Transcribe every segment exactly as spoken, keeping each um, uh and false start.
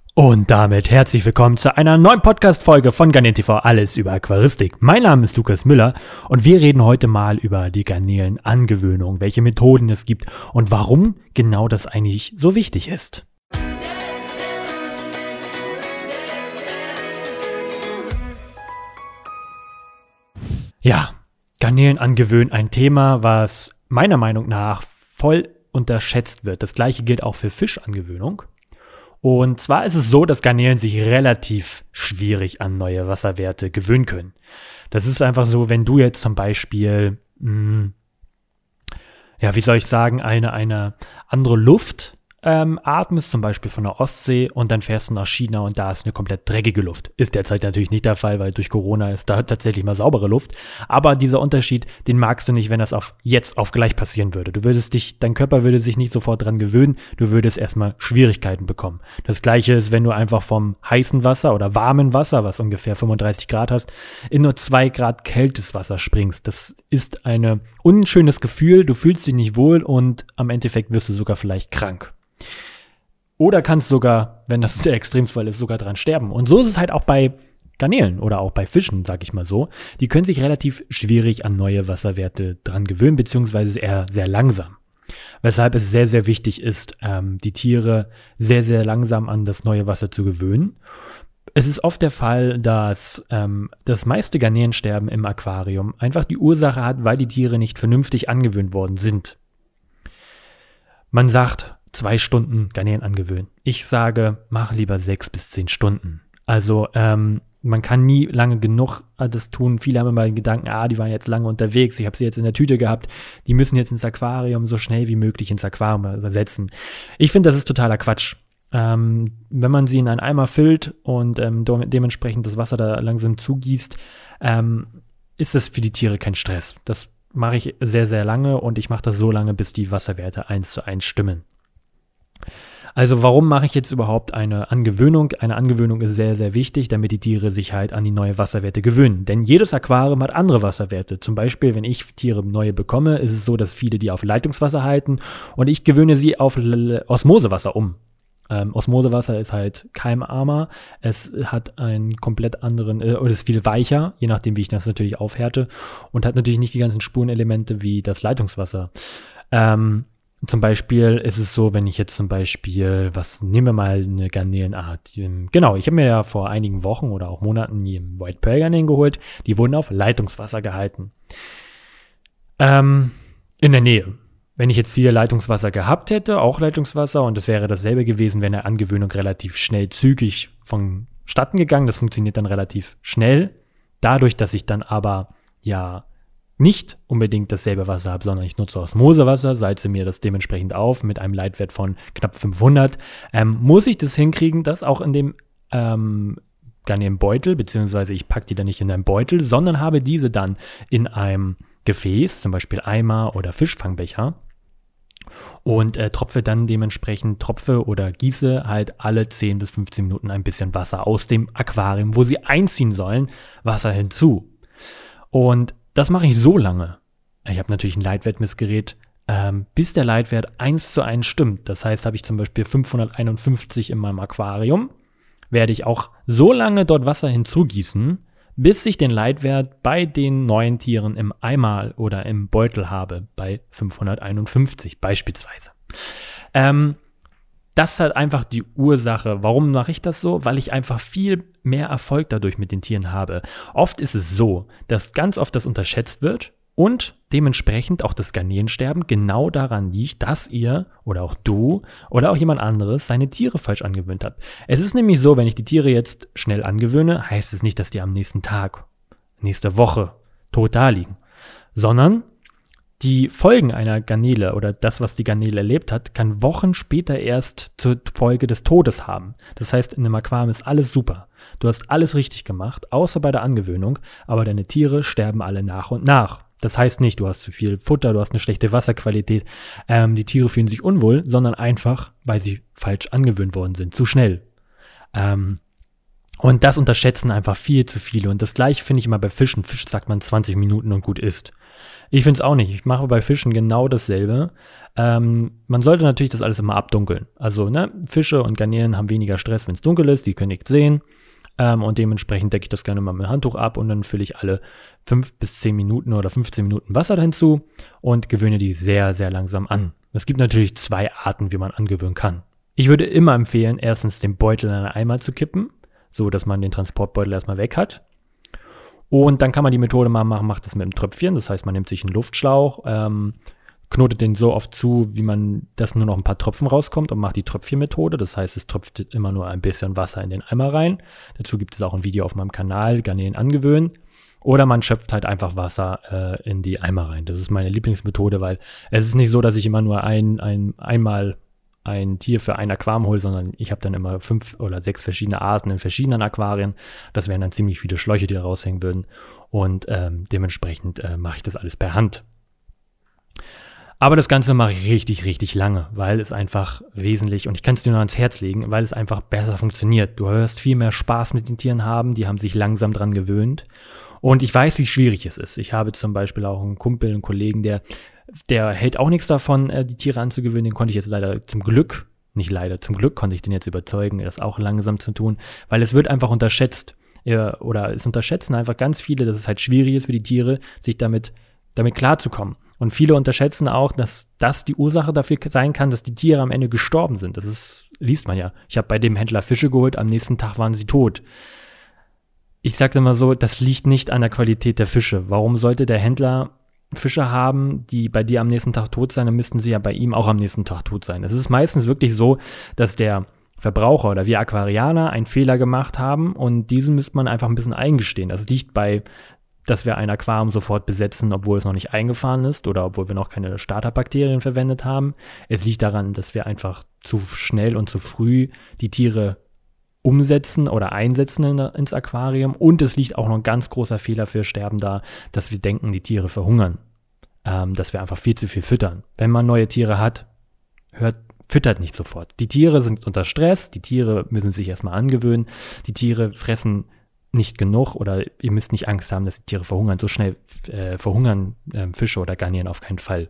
Und damit herzlich willkommen zu einer neuen Podcast-Folge von Garnelen T V, alles über Aquaristik. Mein Name ist Lukas Müller und wir reden heute mal über die Garnelenangewöhnung, welche Methoden es gibt und warum genau das eigentlich so wichtig ist. Ja, Garnelen angewöhnen, ein Thema, was meiner Meinung nach voll unterschätzt wird. Das gleiche gilt auch für Fischangewöhnung. Und zwar ist es so, dass Garnelen sich relativ schwierig an neue Wasserwerte gewöhnen können. Das ist einfach so, wenn du jetzt zum Beispiel, mh, ja, wie soll ich sagen, eine, eine andere Luft ähm, atmest, zum Beispiel von der Ostsee, und dann fährst du nach China und da ist eine komplett dreckige Luft. Ist derzeit natürlich nicht der Fall, weil durch Corona ist da tatsächlich mal saubere Luft. Aber dieser Unterschied, den magst du nicht, wenn das auf jetzt auf gleich passieren würde. Du würdest dich, dein Körper würde sich nicht sofort dran gewöhnen, du würdest erstmal Schwierigkeiten bekommen. Das Gleiche ist, wenn du einfach vom heißen Wasser oder warmen Wasser, was ungefähr fünfunddreißig Grad hast, in nur zwei Grad kältes Wasser springst. Das ist ein unschönes Gefühl, du fühlst dich nicht wohl und am Endeffekt wirst du sogar vielleicht krank. Oder kannst sogar, wenn das der Extremfall ist, sogar dran sterben. Und so ist es halt auch bei Garnelen oder auch bei Fischen, sag ich mal so. Die können sich relativ schwierig an neue Wasserwerte dran gewöhnen, beziehungsweise eher sehr langsam. Weshalb es sehr, sehr wichtig ist, ähm, die Tiere sehr, sehr langsam an das neue Wasser zu gewöhnen. Es ist oft der Fall, dass ähm, das meiste Garnelensterben im Aquarium einfach die Ursache hat, weil die Tiere nicht vernünftig angewöhnt worden sind. Man sagt, zwei Stunden Garnelen angewöhnen. Ich sage, mach lieber sechs bis zehn Stunden. Also ähm, man kann nie lange genug das tun. Viele haben immer den Gedanken, ah, die waren jetzt lange unterwegs, ich habe sie jetzt in der Tüte gehabt, die müssen jetzt ins Aquarium so schnell wie möglich ins Aquarium setzen. Ich finde, das ist totaler Quatsch. Ähm, wenn man sie in einen Eimer füllt und ähm, dementsprechend das Wasser da langsam zugießt, ähm, ist es für die Tiere kein Stress. Das mache ich sehr, sehr lange und ich mache das so lange, bis die Wasserwerte eins zu eins stimmen. Also warum mache ich jetzt überhaupt eine Angewöhnung? Eine Angewöhnung ist sehr, sehr wichtig, damit die Tiere sich halt an die neue Wasserwerte gewöhnen. Denn jedes Aquarium hat andere Wasserwerte. Zum Beispiel, wenn ich Tiere neue bekomme, ist es so, dass viele die auf Leitungswasser halten und ich gewöhne sie auf L- Osmosewasser um. Ähm, Osmosewasser ist halt keimarmer, es hat einen komplett anderen, äh, oder ist viel weicher, je nachdem, wie ich das natürlich aufhärte, und hat natürlich nicht die ganzen Spurenelemente wie das Leitungswasser. Ähm, Zum Beispiel ist es so, wenn ich jetzt zum Beispiel, was nehmen wir mal eine Garnelenart. Genau, ich habe mir ja vor einigen Wochen oder auch Monaten die White Pearl Garnelen geholt. Die wurden auf Leitungswasser gehalten. Ähm, in der Nähe. Wenn ich jetzt hier Leitungswasser gehabt hätte, auch Leitungswasser, und es wäre dasselbe gewesen, wäre eine Angewöhnung relativ schnell zügig vonstatten gegangen. Das funktioniert dann relativ schnell. Dadurch, dass ich dann aber ja nicht unbedingt dasselbe Wasser habe, sondern ich nutze Osmosewasser, salze mir das dementsprechend auf mit einem Leitwert von knapp fünfhundert, ähm, muss ich das hinkriegen, dass auch in dem ähm, Garnelenbeutel, beziehungsweise ich packe die dann nicht in einen Beutel, sondern habe diese dann in einem Gefäß, zum Beispiel Eimer oder Fischfangbecher, und äh, tropfe dann dementsprechend, tropfe oder gieße halt alle zehn bis fünfzehn Minuten ein bisschen Wasser aus dem Aquarium, wo sie einziehen sollen, Wasser hinzu. Und das mache ich so lange. Ich habe natürlich ein Leitwertmessgerät, ähm, bis der Leitwert eins zu eins stimmt. Das heißt, habe ich zum Beispiel fünfhunderteinundfünfzig in meinem Aquarium, werde ich auch so lange dort Wasser hinzugießen, bis ich den Leitwert bei den neuen Tieren im Eimer oder im Beutel habe, bei fünfhunderteinundfünfzig beispielsweise. Ähm, Das ist halt einfach die Ursache. Warum mache ich das so? Weil ich einfach viel mehr Erfolg dadurch mit den Tieren habe. Oft ist es so, dass ganz oft das unterschätzt wird und dementsprechend auch das Garnelensterben genau daran liegt, dass ihr oder auch du oder auch jemand anderes seine Tiere falsch angewöhnt habt. Es ist nämlich so, wenn ich die Tiere jetzt schnell angewöhne, heißt es nicht, dass die am nächsten Tag, nächste Woche tot da liegen, sondern die Folgen einer Garnele oder das, was die Garnele erlebt hat, kann Wochen später erst zur Folge des Todes haben. Das heißt, in einem Aquarium ist alles super. Du hast alles richtig gemacht, außer bei der Angewöhnung, aber deine Tiere sterben alle nach und nach. Das heißt nicht, du hast zu viel Futter, du hast eine schlechte Wasserqualität, ähm, die Tiere fühlen sich unwohl, sondern einfach, weil sie falsch angewöhnt worden sind, zu schnell. Ähm, und das unterschätzen einfach viel zu viele. Und das Gleiche finde ich immer bei Fischen. Fisch sagt man zwanzig Minuten und gut ist. Ich finde es auch nicht. Ich mache bei Fischen genau dasselbe. Ähm, man sollte natürlich das alles immer abdunkeln. Also ne, Fische und Garnelen haben weniger Stress, wenn es dunkel ist. Die können nichts sehen. Ähm, und dementsprechend decke ich das gerne mal mit dem Handtuch ab und dann fülle ich alle fünf bis zehn Minuten oder fünfzehn Minuten Wasser hinzu und gewöhne die sehr, sehr langsam an. Es gibt natürlich zwei Arten, wie man angewöhnen kann. Ich würde immer empfehlen, erstens den Beutel in einen Eimer zu kippen, so dass man den Transportbeutel erstmal weg hat. Und dann kann man die Methode mal machen, macht das mit einem Tröpfchen. Das heißt, man nimmt sich einen Luftschlauch, ähm, knotet den so oft zu, wie man, dass nur noch ein paar Tropfen rauskommt und macht die Tröpfchenmethode. Das heißt, es tropft immer nur ein bisschen Wasser in den Eimer rein. Dazu gibt es auch ein Video auf meinem Kanal, Garnelen angewöhnen. Oder man schöpft halt einfach Wasser äh, in die Eimer rein. Das ist meine Lieblingsmethode, weil es ist nicht so, dass ich immer nur ein, ein, einmal ein Tier für ein Aquarium hole, sondern ich habe dann immer fünf oder sechs verschiedene Arten in verschiedenen Aquarien. Das wären dann ziemlich viele Schläuche, die da raushängen würden. Und ähm, dementsprechend äh, mache ich das alles per Hand. Aber das Ganze mache ich richtig, richtig lange, weil es einfach wesentlich, und ich kann es dir nur ans Herz legen, weil es einfach besser funktioniert. Du wirst viel mehr Spaß mit den Tieren haben, die haben sich langsam dran gewöhnt. Und ich weiß, wie schwierig es ist. Ich habe zum Beispiel auch einen Kumpel, einen Kollegen, der Der hält auch nichts davon, die Tiere anzugewöhnen. Den konnte ich jetzt leider zum Glück, nicht leider, zum Glück konnte ich den jetzt überzeugen, das auch langsam zu tun, weil es wird einfach unterschätzt. Oder es unterschätzen einfach ganz viele, dass es halt schwierig ist für die Tiere, sich damit, damit klarzukommen. Und viele unterschätzen auch, dass das die Ursache dafür sein kann, dass die Tiere am Ende gestorben sind. Das ist, liest man ja. Ich habe bei dem Händler Fische geholt, am nächsten Tag waren sie tot. Ich sage immer so, das liegt nicht an der Qualität der Fische. Warum sollte der Händler Fische haben, die bei dir am nächsten Tag tot sein, dann müssten sie ja bei ihm auch am nächsten Tag tot sein. Es ist meistens wirklich so, dass der Verbraucher oder wir Aquarianer einen Fehler gemacht haben und diesen müsste man einfach ein bisschen eingestehen. Das liegt bei, dass wir ein Aquarium sofort besetzen, obwohl es noch nicht eingefahren ist oder obwohl wir noch keine Starterbakterien verwendet haben. Es liegt daran, dass wir einfach zu schnell und zu früh die Tiere umsetzen oder einsetzen in, ins Aquarium. Und es liegt auch noch ein ganz großer Fehler für Sterben da, dass wir denken, die Tiere verhungern. Ähm, dass wir einfach viel zu viel füttern. Wenn man neue Tiere hat, hört, füttert nicht sofort. Die Tiere sind unter Stress, die Tiere müssen sich erstmal angewöhnen, die Tiere fressen nicht genug oder ihr müsst nicht Angst haben, dass die Tiere verhungern. So schnell äh, verhungern äh, Fische oder Garnelen auf keinen Fall.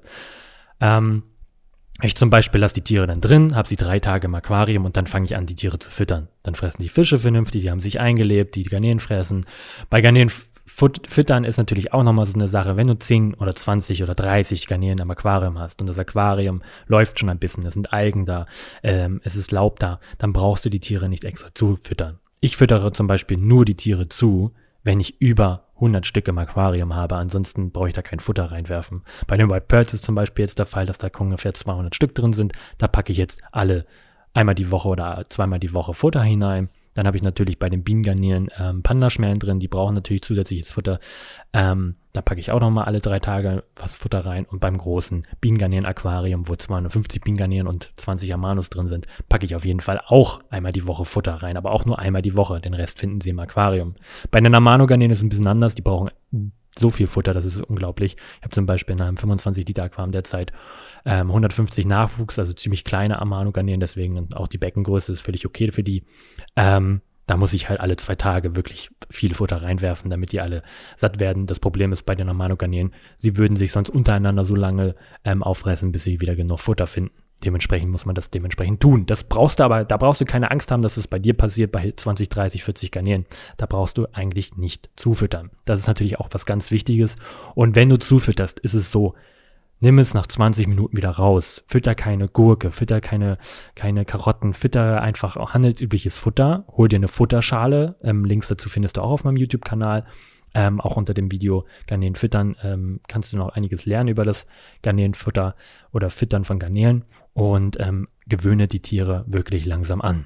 Ähm, Ich zum Beispiel lasse die Tiere dann drin, habe sie drei Tage im Aquarium und dann fange ich an, die Tiere zu füttern. Dann fressen die Fische vernünftig, die haben sich eingelebt, die Garnelen fressen. Bei Garnelen fut- füttern ist natürlich auch nochmal so eine Sache, wenn du zehn oder zwanzig oder dreißig Garnelen im Aquarium hast und das Aquarium läuft schon ein bisschen, es sind Algen da, ähm, es ist Laub da, dann brauchst du die Tiere nicht extra zufüttern. Ich füttere zum Beispiel nur die Tiere zu, wenn ich über hundert Stück im Aquarium habe, ansonsten brauche ich da kein Futter reinwerfen. Bei den White Pearls ist zum Beispiel jetzt der Fall, dass da ungefähr zweihundert Stück drin sind. Da packe ich jetzt alle einmal die Woche oder zweimal die Woche Futter hinein. Dann habe ich natürlich bei den Bienengarnelen ähm, Pandaschmerlen drin, die brauchen natürlich zusätzliches Futter. Ähm, da packe ich auch nochmal alle drei Tage was Futter rein. Und beim großen Bienengarnelen-Aquarium, wo zweihundertfünfzig Bienengarnelen und zwanzig Amanus drin sind, packe ich auf jeden Fall auch einmal die Woche Futter rein. Aber auch nur einmal die Woche, den Rest finden sie im Aquarium. Bei den Amano-Garnelen ist es ein bisschen anders, die brauchen so viel Futter, das ist unglaublich. Ich habe zum Beispiel in einem fünfundzwanzig Liter Aquarium derzeit ähm, hundertfünfzig Nachwuchs, also ziemlich kleine Amano-Garnelen, deswegen auch die Beckengröße ist völlig okay für die. Ähm, da muss ich halt alle zwei Tage wirklich viel Futter reinwerfen, damit die alle satt werden. Das Problem ist bei den Amano-Garnelen, sie würden sich sonst untereinander so lange ähm, auffressen, bis sie wieder genug Futter finden. Dementsprechend muss man das dementsprechend tun. Das brauchst du aber, da brauchst du keine Angst haben, dass es bei dir passiert bei zwanzig, dreißig, vierzig Garnelen. Da brauchst du eigentlich nicht zufüttern. Das ist natürlich auch was ganz Wichtiges. Und wenn du zufütterst, ist es so, nimm es nach zwanzig Minuten wieder raus. Fütter keine Gurke, fütter keine, keine Karotten, fütter einfach handelsübliches Futter. Hol dir eine Futterschale. Ähm, Links dazu findest du auch auf meinem YouTube-Kanal. Ähm, auch unter dem Video Garnelen füttern ähm, kannst du noch einiges lernen über das Garnelenfutter oder Füttern von Garnelen und ähm, gewöhne die Tiere wirklich langsam an.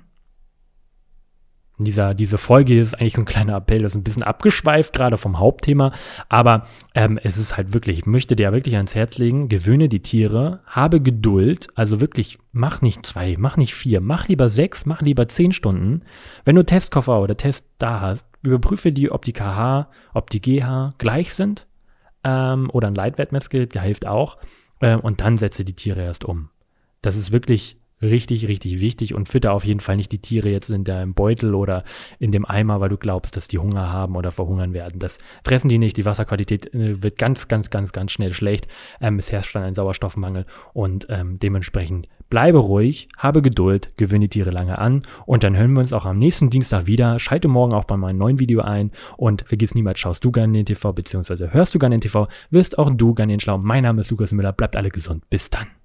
Dieser, diese Folge ist eigentlich so ein kleiner Appell, das ist ein bisschen abgeschweift, gerade vom Hauptthema, aber ähm, es ist halt wirklich, ich möchte dir wirklich ans Herz legen, gewöhne die Tiere, habe Geduld, also wirklich, mach nicht zwei, mach nicht vier, mach lieber sechs, mach lieber zehn Stunden. Wenn du Testkoffer oder Test da hast, überprüfe die, ob die K H, ob die G H gleich sind ähm, oder ein Leitwertmessgerät, der hilft auch, ähm, und dann setze die Tiere erst um. Das ist wirklich richtig, richtig wichtig und fütter auf jeden Fall nicht die Tiere jetzt in deinem Beutel oder in dem Eimer, weil du glaubst, dass die Hunger haben oder verhungern werden. Das fressen die nicht. Die Wasserqualität äh, wird ganz, ganz, ganz, ganz schnell schlecht. Ähm, es herrscht dann ein Sauerstoffmangel und ähm, dementsprechend bleibe ruhig, habe Geduld, gewöhne die Tiere lange an und dann hören wir uns auch am nächsten Dienstag wieder. Schalte morgen auch bei meinem neuen Video ein und vergiss niemals, schaust du gerne den T V, beziehungsweise hörst du gerne den T V, wirst auch du gerne den Schlau. Mein Name ist Lukas Müller, bleibt alle gesund. Bis dann.